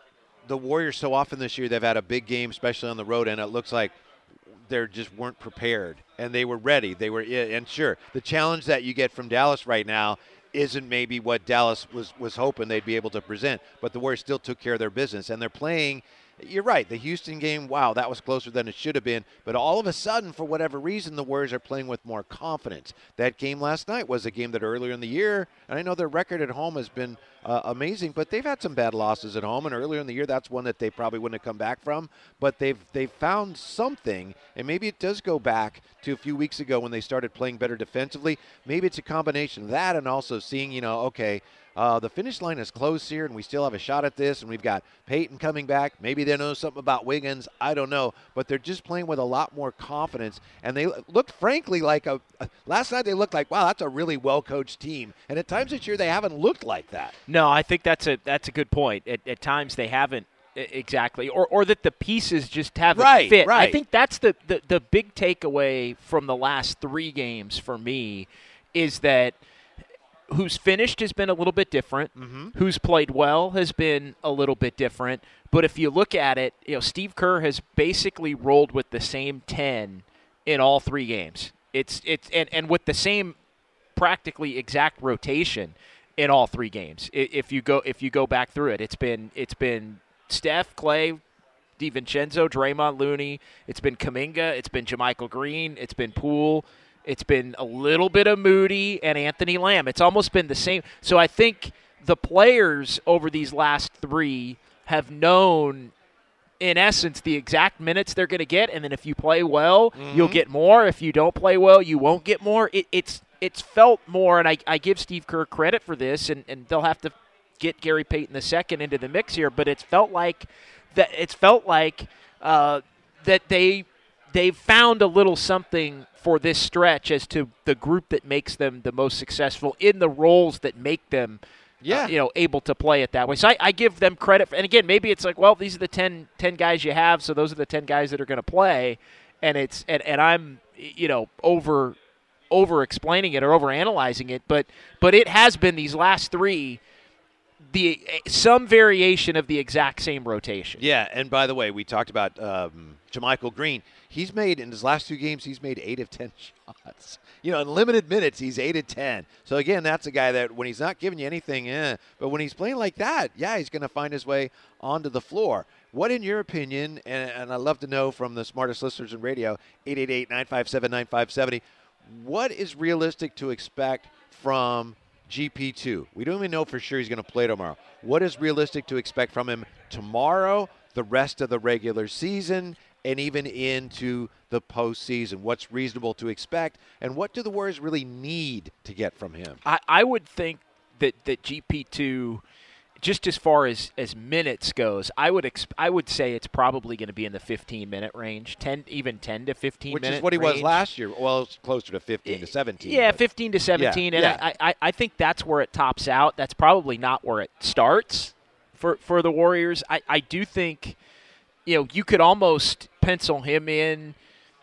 the Warriors so often this year, they've had a big game, especially on the road, and it looks like they just weren't prepared. And they were ready. They were, and sure, the challenge that you get from Dallas right now isn't maybe what Dallas was, was hoping they'd be able to present, but the Warriors still took care of their business. And they're playing, you're right, the Houston game, wow, that was closer than it should have been. But all of a sudden, for whatever reason, the Warriors are playing with more confidence. That game last night was a game that earlier in the year, and I know their record at home has been uh, amazing, but they've had some bad losses at home, and earlier in the year, that's one that they probably wouldn't have come back from. But they've they've found something, and maybe it does go back to a few weeks ago when they started playing better defensively. Maybe it's a combination of that and also seeing, you know, okay, Uh, the finish line is close here, and we still have a shot at this, and we've got Peyton coming back. Maybe they know something about Wiggins. I don't know. But they're just playing with a lot more confidence, and they looked, frankly, like a – last night they looked like, wow, that's a really well-coached team. And at times this year they haven't looked like that. No, I think that's a that's a good point. At, at times they haven't exactly, or or that the pieces just haven't right, fit. Right. I think that's the, the, the big takeaway from the last three games for me is that – who's finished has been a little bit different. Mm-hmm. Who's played well has been a little bit different. But if you look at it, you know, Steve Kerr has basically rolled with the same ten in all three games. It's it's and, and with the same practically exact rotation in all three games. If you go if you go back through it, it's been it's been Steph, Clay, DiVincenzo, Draymond, Looney. It's been Kuminga. It's been JaMychal Green. It's been Poole. It's been a little bit of Moody and Anthony Lamb. It's almost been the same. So I think the players over these last three have known, in essence, the exact minutes they're going to get. And then if you play well, mm-hmm. you'll get more. If you don't play well, you won't get more. It, it's it's felt more, and I, I give Steve Kerr credit for this, and, and they'll have to get Gary Payton the second into the mix here. But it's felt like that. It's felt like uh, that they they've found a little something for this stretch as to the group that makes them the most successful in the roles that make them, yeah. uh, you know, able to play it that way. So I, I give them credit. For, and again, maybe it's like, well, these are the ten, ten guys you have, so those are the ten guys that are going to play. And it's and, and I'm, you know, over over explaining it or over analyzing it, but but it has been these last three. The some variation of the exact same rotation. Yeah, and by the way, we talked about um, JaMychal Green. He's made, in his last two games, he's made eight of ten shots. You know, in limited minutes, he's eight of ten. So, again, that's a guy that when he's not giving you anything, eh, but when he's playing like that, yeah, he's going to find his way onto the floor. What, in your opinion, and, and I'd love to know from the smartest listeners in radio, eight eight eight, nine five seven, nine five seven zero, what is realistic to expect from G P two? We don't even know for sure he's going to play tomorrow. What is realistic to expect from him tomorrow, the rest of the regular season, and even into the postseason? What's reasonable to expect, and what do the Warriors really need to get from him? I, I would think that, that G P two, just as far as, as minutes goes, I would exp- I would say it's probably going to be in the fifteen-minute range, ten even ten to fifteen Which minute is what he range. was last year. Well, it's closer to fifteen to seventeen. Yeah, but. fifteen to seventeen, yeah, and yeah. I, I, I think that's where it tops out. That's probably not where it starts for, for the Warriors. I, I do think, you know, you could almost pencil him in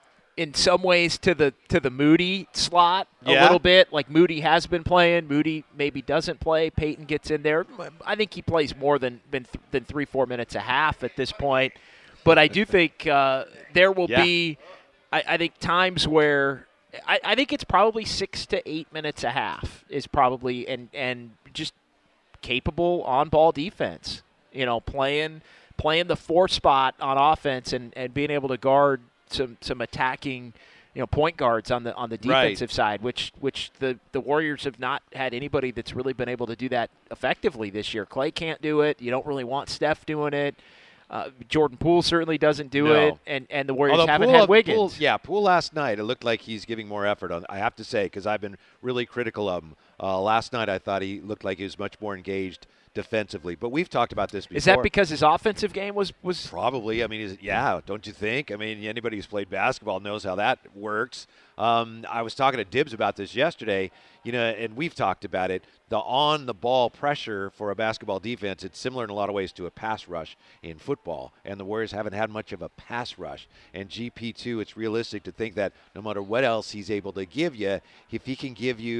in some ways to the to the Moody slot a yeah. little bit. Like Moody has been playing. Moody maybe doesn't play. Peyton gets in there. I think he plays more than than, th- than three, four minutes a half at this point. But I do think uh, there will yeah. be, I, I think, times where I, I think it's probably six to eight minutes a half is probably, and, and just capable on-ball defense. You know, playing playing the four spot on offense and, and being able to guard some some attacking, you know, point guards on the on the defensive right. side, which which the, the Warriors have not had anybody that's really been able to do that effectively this year. Clay can't do it. You don't really want Steph doing it. Uh, Jordan Poole certainly doesn't do no. it, and, and the Warriors Although haven't Poole, had Wiggins. Poole, yeah, Poole last night, it looked like he's giving more effort on. I have to say, because I've been really critical of him. Uh, last night, I thought he looked like he was much more engaged defensively. But we've talked about this before. Is that because his offensive game was was probably? I mean, is, yeah, don't you think? I mean, anybody who's played basketball knows how that works. Um, I was talking to Dibbs about this yesterday, you know, and we've talked about it. The on-the-ball pressure for a basketball defense, it's similar in a lot of ways to a pass rush in football, and the Warriors haven't had much of a pass rush. And G P two, it's realistic to think that no matter what else he's able to give you, if he can give you,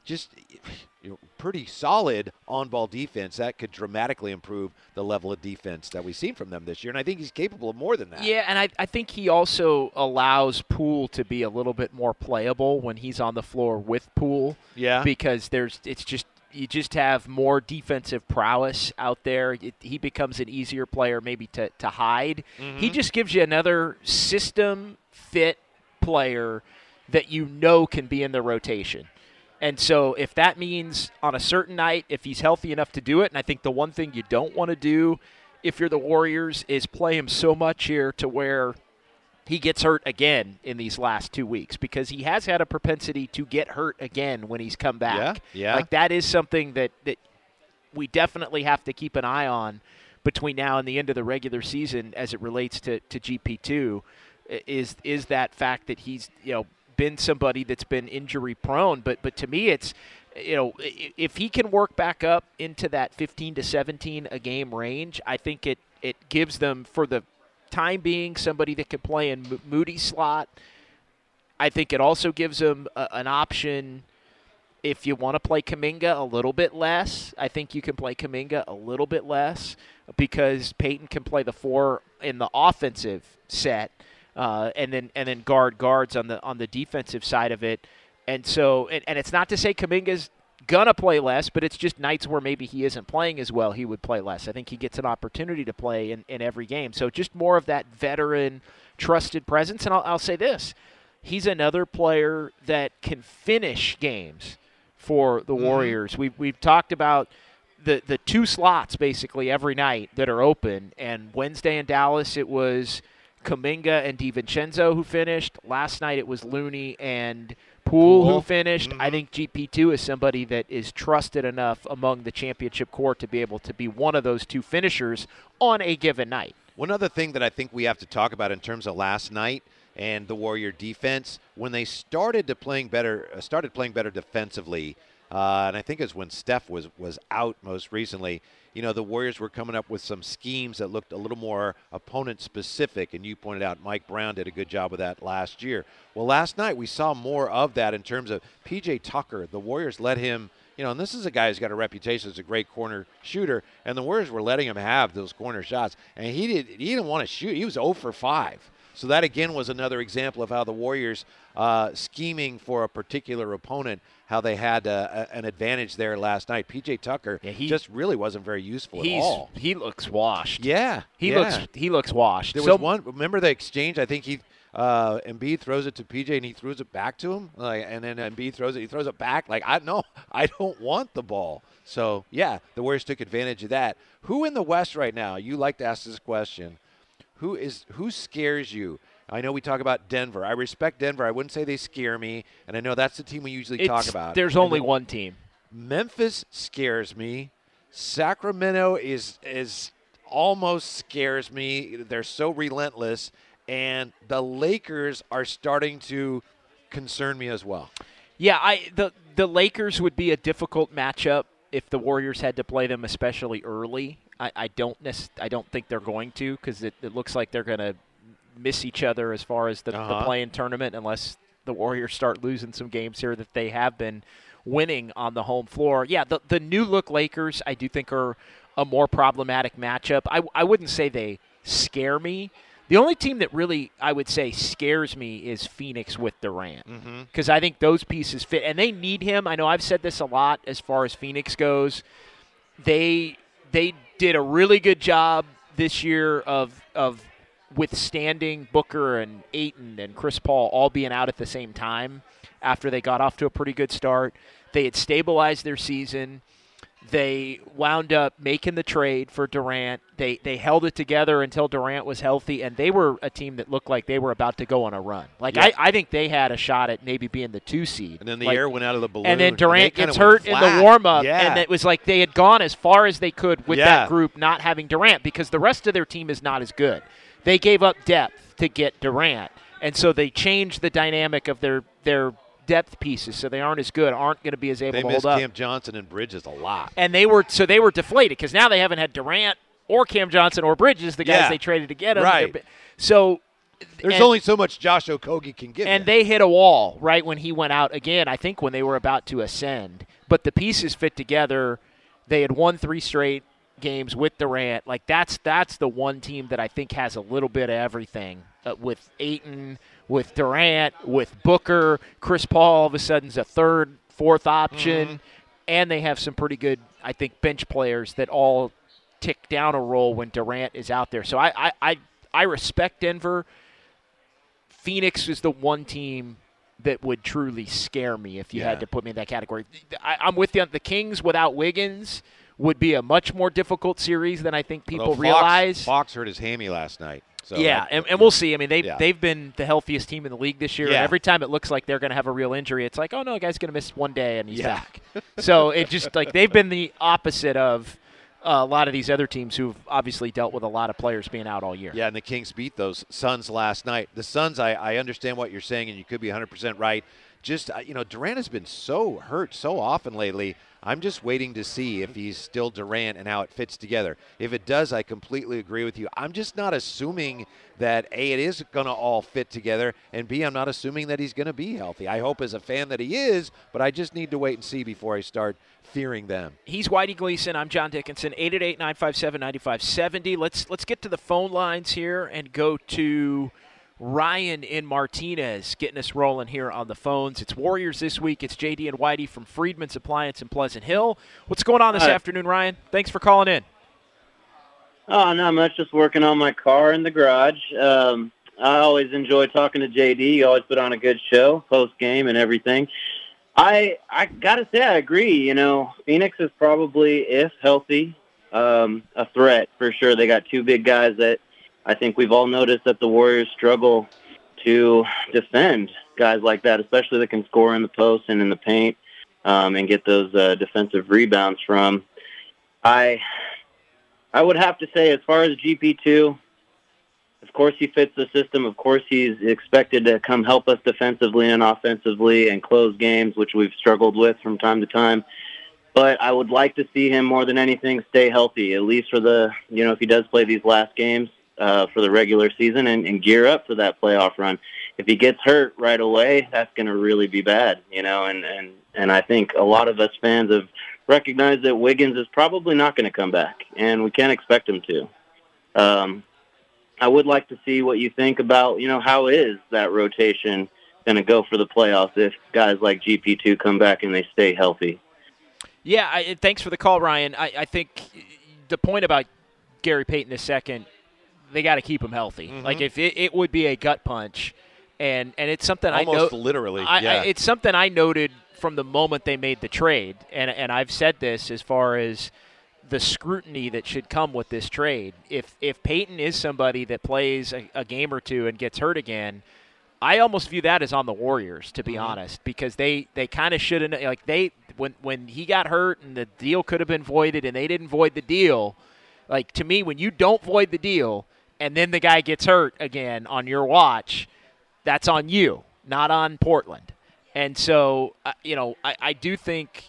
just you know, pretty solid on-ball defense, that could dramatically improve the level of defense that we've seen from them this year. And I think he's capable of more than that. Yeah, and I, I think he also allows Poole to be a little bit more playable when he's on the floor with Poole. Yeah. Because there's it's just you just have more defensive prowess out there. It, he becomes an easier player maybe to, to hide. Mm-hmm. He just gives you another system fit player that you know can be in the rotation. And so if that means on a certain night, if he's healthy enough to do it, and I think the one thing you don't want to do if you're the Warriors is play him so much here to where he gets hurt again in these last two weeks, because he has had a propensity to get hurt again when he's come back. Yeah, yeah. Like that is something that, that we definitely have to keep an eye on between now and the end of the regular season as it relates to, to G P two, is is that fact that he's, you know, been somebody that's been injury prone. But but to me, it's, you know, if he can work back up into that fifteen to seventeen a game range, I think it, it gives them, for the time being, somebody that could play in Moody's slot. I think it also gives them a, an option if you want to play Kuminga a little bit less. I think you can play Kuminga a little bit less because Payton can play the four in the offensive set, uh, and then and then guard guards on the on the defensive side of it. And so, and, and it's not to say Kuminga's gonna play less, but it's just nights where maybe he isn't playing as well, he would play less. I think he gets an opportunity to play in, in every game. So just more of that veteran, trusted presence. And I'll, I'll say this. He's another player that can finish games for the mm-hmm. Warriors. We've, we've talked about the, the two slots basically every night that are open. And Wednesday in Dallas, it was Kuminga and DiVincenzo who finished. Last night it was Looney and Poole, Poole. who finished. Mm-hmm. I think G P two is somebody that is trusted enough among the championship core to be able to be one of those two finishers on a given night. One other thing that I think we have to talk about in terms of last night and the Warrior defense, when they started to playing better, uh, started playing better defensively, uh, and I think it's when Steph was was out most recently. You know, the Warriors were coming up with some schemes that looked a little more opponent-specific, and you pointed out Mike Brown did a good job with that last year. Well, last night we saw more of that in terms of P J Tucker. The Warriors let him, you know, and this is a guy who's got a reputation as a great corner shooter, and the Warriors were letting him have those corner shots, and he, did, he didn't want to shoot. He was zero for five. So that, again, was another example of how the Warriors, uh, scheming for a particular opponent, how they had uh, an advantage there last night. P J Tucker yeah, he, just really wasn't very useful at all. He looks washed. Yeah. He yeah. looks he looks washed. There so, was one, remember the exchange? I think he uh, Embiid throws it to P J and he throws it back to him. Like, and then Embiid throws it, he throws it back. Like, I no, I don't want the ball. So, yeah, the Warriors took advantage of that. Who in the West right now, you like to ask this question, who is who scares you? I know we talk about Denver. I respect Denver. I wouldn't say they scare me, and I know that's the team we usually it's, talk about. There's and only the, one team. Memphis scares me. Sacramento is is almost scares me. They're so relentless, and the Lakers are starting to concern me as well. Yeah, I the the Lakers would be a difficult matchup if the Warriors had to play them, especially early. I, I don't nec- I don't think they're going to, because it, it looks like they're going to miss each other as far as the, uh-huh. the play-in tournament, unless the Warriors start losing some games here that they have been winning on the home floor. Yeah, the the new-look Lakers, I do think, are a more problematic matchup. I, I wouldn't say they scare me. The only team that really, I would say, scares me is Phoenix with Durant, because mm-hmm. I think those pieces fit, and they need him. I know I've said this a lot as far as Phoenix goes. They they did a really good job this year of of withstanding Booker and Ayton and Chris Paul all being out at the same time after they got off to a pretty good start. They had stabilized their season. They wound up making the trade for Durant. They they held it together until Durant was healthy, and they were a team that looked like they were about to go on a run. Like yeah. I, I think they had a shot at maybe being the two seed. And then the like, air went out of the balloon. And then Durant and gets hurt in the warm-up, yeah. and it was like they had gone as far as they could with yeah. that group not having Durant, because the rest of their team is not as good. They gave up depth to get Durant, and so they changed the dynamic of their their depth pieces, so they aren't as good, aren't going to be as able they to hold up. They missed Cam Johnson and Bridges a lot. And they were so they were deflated, because now they haven't had Durant or Cam Johnson or Bridges, the guys yeah. they traded to get them. Right. So There's and, only so much Josh Okogie can give And you. they hit a wall right when he went out again, I think when they were about to ascend. But the pieces fit together. They had won three straight games with Durant. Like, that's that's the one team that I think has a little bit of everything uh, with Ayton, with Durant, with Booker. Chris Paul all of a sudden is a third, fourth option. Mm-hmm. And they have some pretty good, I think, bench players that all tick down a role when Durant is out there. So I, I, I, I respect Denver. Phoenix is the one team that would truly scare me if you yeah. had to put me in that category. I, I'm with you. The Kings without Wiggins would be a much more difficult series than I think people Although Fox, realize. Fox hurt his hammy last night. So yeah, that, and, and we'll see. I mean, they've, yeah. they've been the healthiest team in the league this year, yeah. and every time it looks like they're going to have a real injury, it's like, oh, no, the guy's going to miss one day, and he's yeah. back. So it just, like, they've been the opposite of uh, a lot of these other teams who've obviously dealt with a lot of players being out all year. Yeah, and the Kings beat those Suns last night. The Suns, I, I understand what you're saying, and you could be one hundred percent right. Just, you know, Durant has been so hurt so often lately. I'm just waiting to see if he's still Durant and how it fits together. If it does, I completely agree with you. I'm just not assuming that, A, it is going to all fit together, and B, I'm not assuming that he's going to be healthy. I hope as a fan that he is, but I just need to wait and see before I start fearing them. He's Whitey Gleason. I'm John Dickinson. eight eight eight, nine five seven, nine five seven zero. Let's, let's get to the phone lines here and go to Ryan in Martinez getting us rolling here on the phones. It's Warriors this week. It's J D and Whitey from Friedman's Appliance in Pleasant Hill. What's going on this Hi. afternoon, Ryan? Thanks for calling in. Oh, not much. Just working on my car in the garage. Um, I always enjoy talking to J D. You always put on a good show, post-game and everything. I I got to say I agree. You know, Phoenix is probably, if healthy, um, a threat for sure. They got two big guys that I think we've all noticed that the Warriors struggle to defend guys like that, especially that can score in the post and in the paint um, and get those uh, defensive rebounds from. I I would have to say, as far as G P two, of course he fits the system. Of course he's expected to come help us defensively and offensively and close games, which we've struggled with from time to time. But I would like to see him more than anything stay healthy, at least for the, you know, if he does play these last games. Uh, for the regular season and, and gear up for that playoff run. If he gets hurt right away, that's going to really be bad, you know, and, and, and I think a lot of us fans have recognized that Wiggins is probably not going to come back, and we can't expect him to. Um, I would like to see what you think about, you know, how is that rotation going to go for the playoffs if guys like G P two come back and they stay healthy? Yeah, I, thanks for the call, Ryan. I, I think the point about Gary Payton the second, they got to keep him healthy. Mm-hmm. Like, if it, it would be a gut punch, and and it's something almost I know literally. I, yeah. I, it's something I noted from the moment they made the trade, and and I've said this as far as the scrutiny that should come with this trade. If if Payton is somebody that plays a, a game or two and gets hurt again, I almost view that as on the Warriors, to be mm-hmm. honest, because they, they kind of should have, like, they when when he got hurt and the deal could have been voided and they didn't void the deal. Like, to me, when you don't void the deal and then the guy gets hurt again on your watch, that's on you, not on Portland. And so, uh, you know, I, I do think,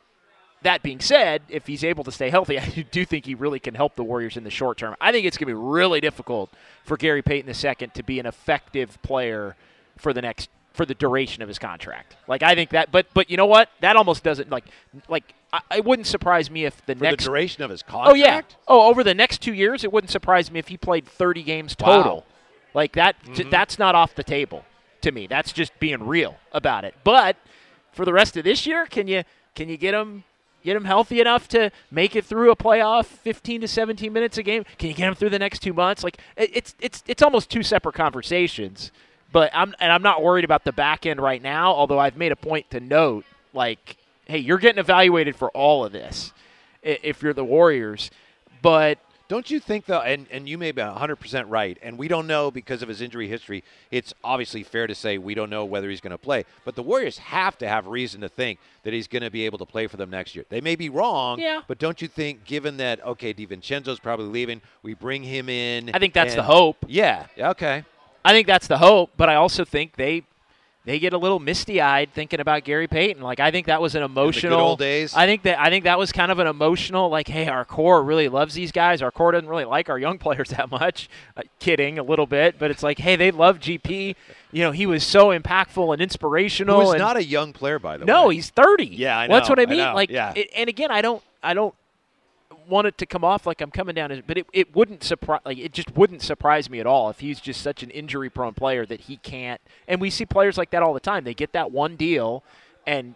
that being said, if he's able to stay healthy, I do think he really can help the Warriors in the short term. I think it's going to be really difficult for Gary Payton the second to be an effective player for the next for the duration of his contract. Like, I think that, but but you know what? That almost doesn't, like, like I, it wouldn't surprise me if the for next the duration of his contract. Oh yeah. Oh, over the next two years, it wouldn't surprise me if he played thirty games total. Wow. Like that. Mm-hmm. T- that's not off the table to me. That's just being real about it. But for the rest of this year, can you can you get him? Get him healthy enough to make it through a playoff fifteen to seventeen minutes a game? Can you get him through the next two months? Like, it's it's it's almost two separate conversations. But I'm and I'm not worried about the back end right now, although I've made a point to note, like, hey, you're getting evaluated for all of this if you're the Warriors. But don't you think, though, and, and you may be one hundred percent right, and we don't know because of his injury history, it's obviously fair to say we don't know whether he's going to play, but the Warriors have to have reason to think that he's going to be able to play for them next year. They may be wrong, yeah. but don't you think, given that, okay, DiVincenzo's probably leaving, we bring him in. I think that's and, the hope. Yeah, okay. I think that's the hope, but I also think they they get a little misty-eyed thinking about Gary Payton. Like, I think that was an emotional. In the good old days. I think that I think that was kind of an emotional, like, hey, our core really loves these guys. Our core doesn't really like our young players that much. Uh, kidding a little bit, but it's like, hey, they love G P. You know, he was so impactful and inspirational. Who's and not a young player, by the no, way. No, he's thirty. Yeah, I know. Well, that's what I mean. I know, like, yeah. it, and again, I don't, I don't. want it to come off like I'm coming down, but it, it wouldn't surprise, like it just wouldn't surprise me at all if he's just such an injury-prone player that he can't. And we see players like that all the time. They get that one deal, and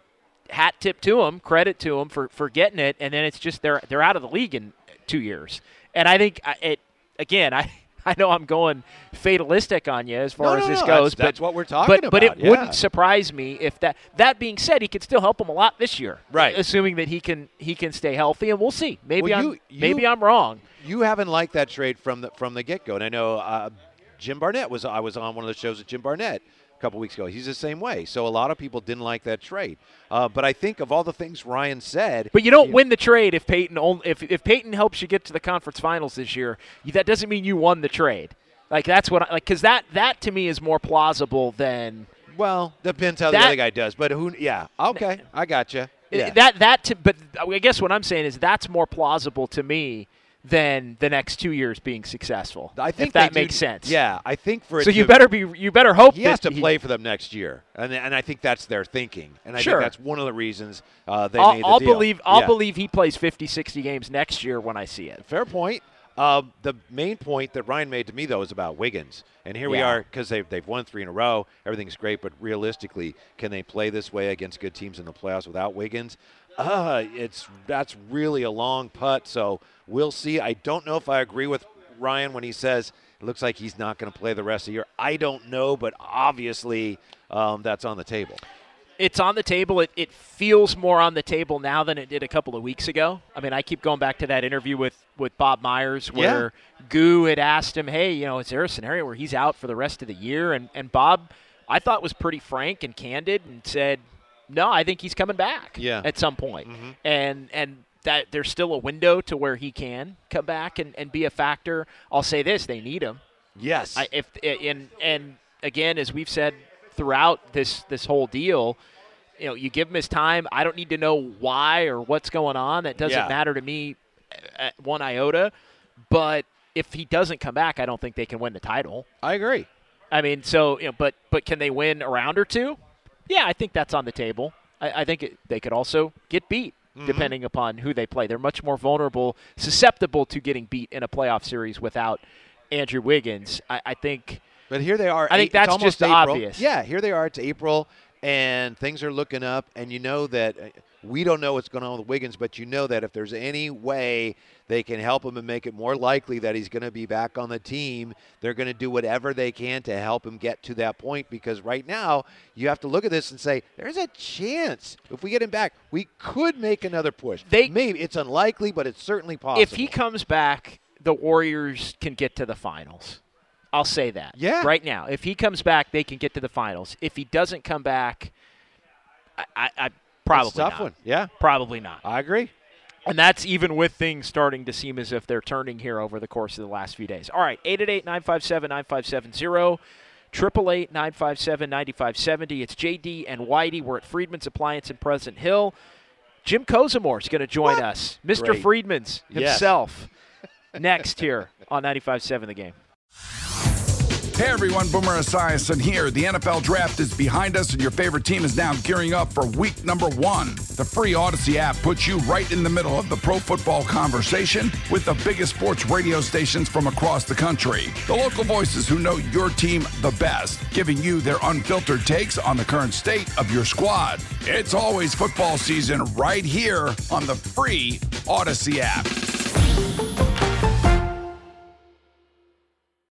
hat tip to them, credit to them for, for getting it, and then it's just they're they're out of the league in two years. And I think it again, I. I know I'm going fatalistic on you as far no, as no, this no, goes, that's, but that's what we're talking but, about. But it yeah. wouldn't surprise me if that. That being said, he could still help him a lot this year, right? Assuming that he can he can stay healthy, and we'll see. Maybe well, I'm you, you, maybe I'm wrong. You haven't liked that trade from the from the get go, and I know uh, Jim Barnett was. I was on one of the shows with Jim Barnett a couple weeks ago. He's the same way. So a lot of people didn't like that trade. Uh, but I think of all the things Ryan said. But you don't you, win the trade if Peyton only, if if Peyton helps you get to the conference finals this year. That doesn't mean you won the trade. Like, that's what I like, because that, that to me is more plausible than. Well, depends how that, the other guy does. But who, yeah, okay, I got you. Yeah. That, that to, but I guess what I'm saying is that's more plausible to me than the next two years being successful. I think if that do, makes sense. Yeah, I think for it So to, you better be, you better hope he that has to he, play for them next year, and and I think that's their thinking, and I sure. think that's one of the reasons uh, they I'll, made the I'll deal. believe, I'll yeah. believe he plays fifty, sixty games next year when I see it. Fair point. Uh, the main point that Ryan made to me, though, is about Wiggins. And here yeah. we are, because they've, they've won three in a row. Everything's great, but realistically, can they play this way against good teams in the playoffs without Wiggins? Uh, it's that's really a long putt, so we'll see. I don't know if I agree with Ryan when he says it looks like he's not going to play the rest of the year. I don't know, but obviously um, that's on the table. It's on the table. It, it feels more on the table now than it did a couple of weeks ago. I mean, I keep going back to that interview with, with Bob Myers where yeah. Goo had asked him, hey, you know, is there a scenario where he's out for the rest of the year? And, and Bob, I thought, was pretty frank and candid and said, no, I think he's coming back yeah. at some point. Mm-hmm. And and that there's still a window to where he can come back and, and be a factor. I'll say this, they need him. Yes. I, if and, and, again, as we've said throughout this, this whole deal, you know, you give him his time. I don't need to know why or what's going on. That doesn't yeah. matter to me at one iota. But if he doesn't come back, I don't think they can win the title. I agree. I mean, so, you know, but but can they win a round or two? Yeah, I think that's on the table. I, I think it, they could also get beat, mm-hmm. depending upon who they play. They're much more vulnerable, susceptible to getting beat in a playoff series without Andrew Wiggins. I, I think. But here they are. I think eight, that's just April. obvious. Yeah, here they are. It's April. And things are looking up, and you know that we don't know what's going on with Wiggins, but you know that if there's any way they can help him and make it more likely that he's going to be back on the team, they're going to do whatever they can to help him get to that point, because right now you have to look at this and say, there's a chance if we get him back, we could make another push. They, Maybe it's unlikely, but it's certainly possible. If he comes back, the Warriors can get to the finals. I'll say that. Yeah. Right now. If he comes back, they can get to the finals. If he doesn't come back, I, I, I probably That's a tough not. one. Yeah. Probably not. I agree. And that's even with things starting to seem as if they're turning here over the course of the last few days. All right, eight eight eight, nine five seven, nine five seven zero, eight eight eight, nine five seven, nine five seven zero. It's J D and Whitey. We're at Friedman's Appliance in Pleasant Hill. Jim Kozimor is going to join what? us. Mister Great. Friedman's himself. Yes. Next here on ninety-five point seven The Game. Hey everyone, Boomer Esiason here. The N F L Draft is behind us and your favorite team is now gearing up for week number one. The free Odyssey app puts you right in the middle of the pro football conversation with the biggest sports radio stations from across the country. The local voices who know your team the best, giving you their unfiltered takes on the current state of your squad. It's always football season right here on the free Odyssey app.